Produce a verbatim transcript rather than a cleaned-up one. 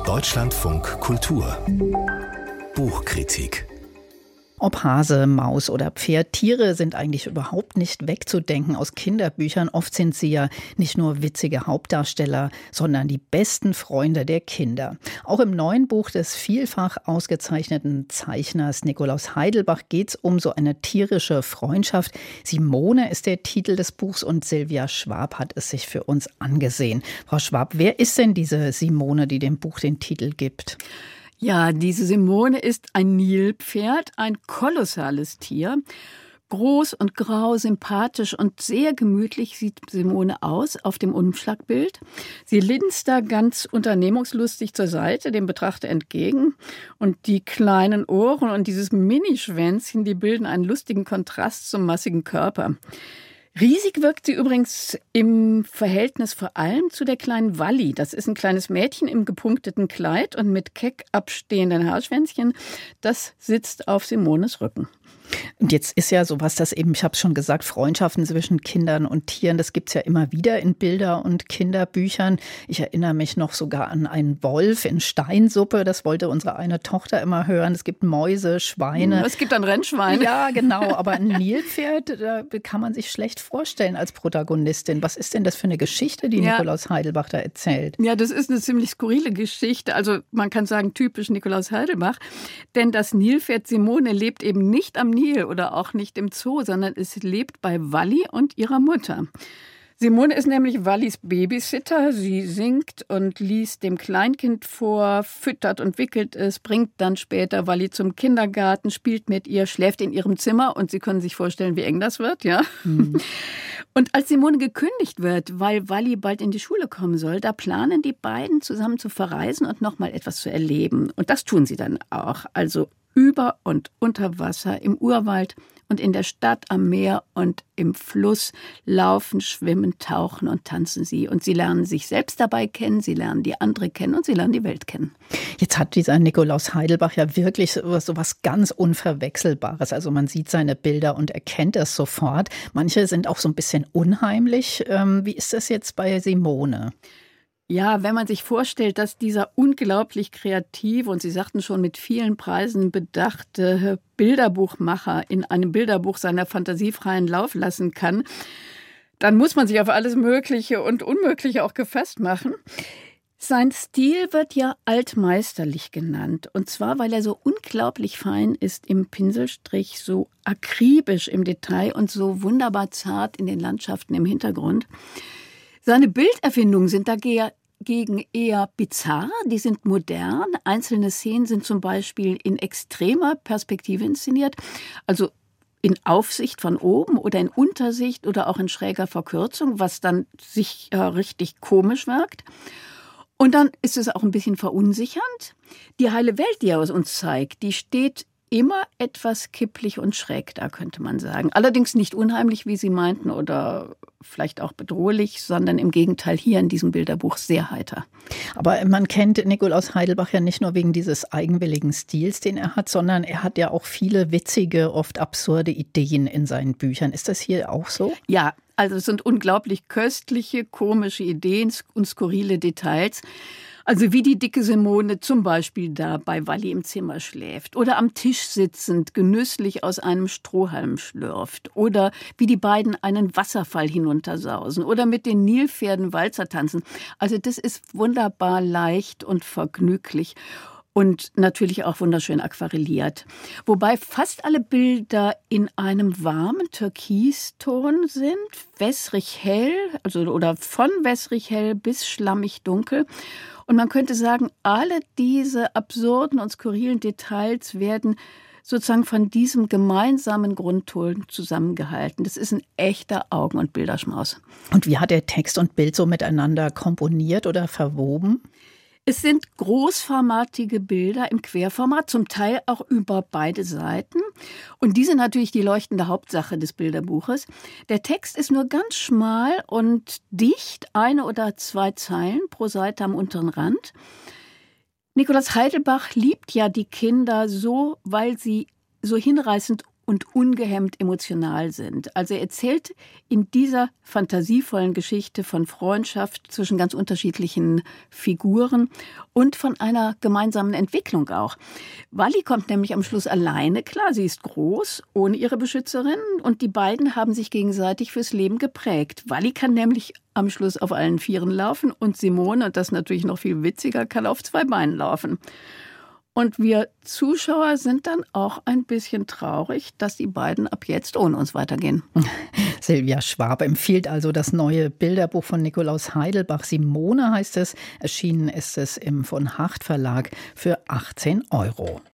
Deutschlandfunk Kultur Buchkritik. Ob Hase, Maus oder Pferd, Tiere sind eigentlich überhaupt nicht wegzudenken aus Kinderbüchern. Oft sind sie ja nicht nur witzige Hauptdarsteller, sondern die besten Freunde der Kinder. Auch im neuen Buch des vielfach ausgezeichneten Zeichners Nikolaus Heidelbach geht es um so eine tierische Freundschaft. Simone ist der Titel des Buchs und Silvia Schwab hat es sich für uns angesehen. Frau Schwab, wer ist denn diese Simone, die dem Buch den Titel gibt? Ja, diese Simone ist ein Nilpferd, ein kolossales Tier. Groß und grau, sympathisch und sehr gemütlich sieht Simone aus auf dem Umschlagbild. Sie linst da ganz unternehmungslustig zur Seite, dem Betrachter entgegen. Und die kleinen Ohren und dieses Minischwänzchen, die bilden einen lustigen Kontrast zum massigen Körper. Riesig wirkt sie übrigens im Verhältnis vor allem zu der kleinen Walli. Das ist ein kleines Mädchen im gepunkteten Kleid und mit keck abstehenden Haarschwänzchen. Das sitzt auf Simones Rücken. Und jetzt ist ja sowas, das eben, ich habe es schon gesagt, Freundschaften zwischen Kindern und Tieren, das gibt es ja immer wieder in Bilder- und Kinderbüchern. Ich erinnere mich noch sogar an einen Wolf in Steinsuppe, das wollte unsere eine Tochter immer hören. Es gibt Mäuse, Schweine. Es gibt ein Rennschwein. Ja, genau, aber ein Nilpferd, da kann man sich schlecht vorstellen als Protagonistin. Was ist denn das für eine Geschichte, die ja. Nikolaus Heidelbach da erzählt? Ja, das ist eine ziemlich skurrile Geschichte. Also man kann sagen, typisch Nikolaus Heidelbach. Denn das Nilpferd Simone lebt eben nicht am Nil oder auch nicht im Zoo, sondern es lebt bei Walli und ihrer Mutter. Simone ist nämlich Wallis Babysitter. Sie singt und liest dem Kleinkind vor, füttert und wickelt es, bringt dann später Walli zum Kindergarten, spielt mit ihr, schläft in ihrem Zimmer und Sie können sich vorstellen, wie eng das wird, ja? Mhm. Und als Simone gekündigt wird, weil Walli bald in die Schule kommen soll, da planen die beiden zusammen zu verreisen und nochmal etwas zu erleben. Und das tun sie dann auch. Also über und unter Wasser, im Urwald und in der Stadt, am Meer und im Fluss laufen, schwimmen, tauchen und tanzen sie. Und sie lernen sich selbst dabei kennen, sie lernen die andere kennen und sie lernen die Welt kennen. Jetzt hat dieser Nikolaus Heidelbach ja wirklich so, so was ganz Unverwechselbares. Also man sieht seine Bilder und erkennt es sofort. Manche sind auch so ein bisschen unheimlich. Ähm, wie ist das jetzt bei Simone? Ja, wenn man sich vorstellt, dass dieser unglaublich kreative und Sie sagten schon mit vielen Preisen bedachte Bilderbuchmacher in einem Bilderbuch seiner Fantasie freien Lauf lassen kann, dann muss man sich auf alles Mögliche und Unmögliche auch gefasst machen. Sein Stil wird ja altmeisterlich genannt. Und zwar, weil er so unglaublich fein ist im Pinselstrich, so akribisch im Detail und so wunderbar zart in den Landschaften im Hintergrund. Seine Bilderfindungen sind dagegen eher bizarr, die sind modern. Einzelne Szenen sind zum Beispiel in extremer Perspektive inszeniert, also in Aufsicht von oben oder in Untersicht oder auch in schräger Verkürzung, was dann sich äh, richtig komisch wirkt. Und dann ist es auch ein bisschen verunsichernd. Die heile Welt, die er uns zeigt, die steht immer etwas kipplig und schräg da, könnte man sagen. Allerdings nicht unheimlich, wie Sie meinten, oder vielleicht auch bedrohlich, sondern im Gegenteil hier in diesem Bilderbuch sehr heiter. Aber man kennt Nikolaus Heidelbach ja nicht nur wegen dieses eigenwilligen Stils, den er hat, sondern er hat ja auch viele witzige, oft absurde Ideen in seinen Büchern. Ist das hier auch so? Ja, also es sind unglaublich köstliche, komische Ideen und skurrile Details. Also wie die dicke Simone zum Beispiel da bei Walli im Zimmer schläft oder am Tisch sitzend genüsslich aus einem Strohhalm schlürft oder wie die beiden einen Wasserfall hinuntersausen oder mit den Nilpferden Walzer tanzen. Also das ist wunderbar leicht und vergnüglich. Und natürlich auch wunderschön aquarelliert. Wobei fast alle Bilder in einem warmen Türkiston sind, wässrig hell, also oder von wässrig hell bis schlammig dunkel. Und man könnte sagen, alle diese absurden und skurrilen Details werden sozusagen von diesem gemeinsamen Grundton zusammengehalten. Das ist ein echter Augen- und Bilderschmaus. Und wie hat er Text und Bild so miteinander komponiert oder verwoben? Es sind großformatige Bilder im Querformat, zum Teil auch über beide Seiten. Und die sind natürlich die leuchtende Hauptsache des Bilderbuches. Der Text ist nur ganz schmal und dicht, eine oder zwei Zeilen pro Seite am unteren Rand. Nikolaus Heidelbach liebt ja die Kinder so, weil sie so hinreißend und ungehemmt emotional sind. Also er erzählt in dieser fantasievollen Geschichte von Freundschaft zwischen ganz unterschiedlichen Figuren und von einer gemeinsamen Entwicklung auch. Wally kommt nämlich am Schluss alleine klar. Sie ist groß, ohne ihre Beschützerin, und die beiden haben sich gegenseitig fürs Leben geprägt. Wally kann nämlich am Schluss auf allen Vieren laufen und Simone, und das ist natürlich noch viel witziger, kann auf zwei Beinen laufen. Und wir Zuschauer sind dann auch ein bisschen traurig, dass die beiden ab jetzt ohne uns weitergehen. Silvia Schwab empfiehlt also das neue Bilderbuch von Nikolaus Heidelbach. Simone heißt es. Erschienen ist es im von Hacht Verlag für achtzehn Euro.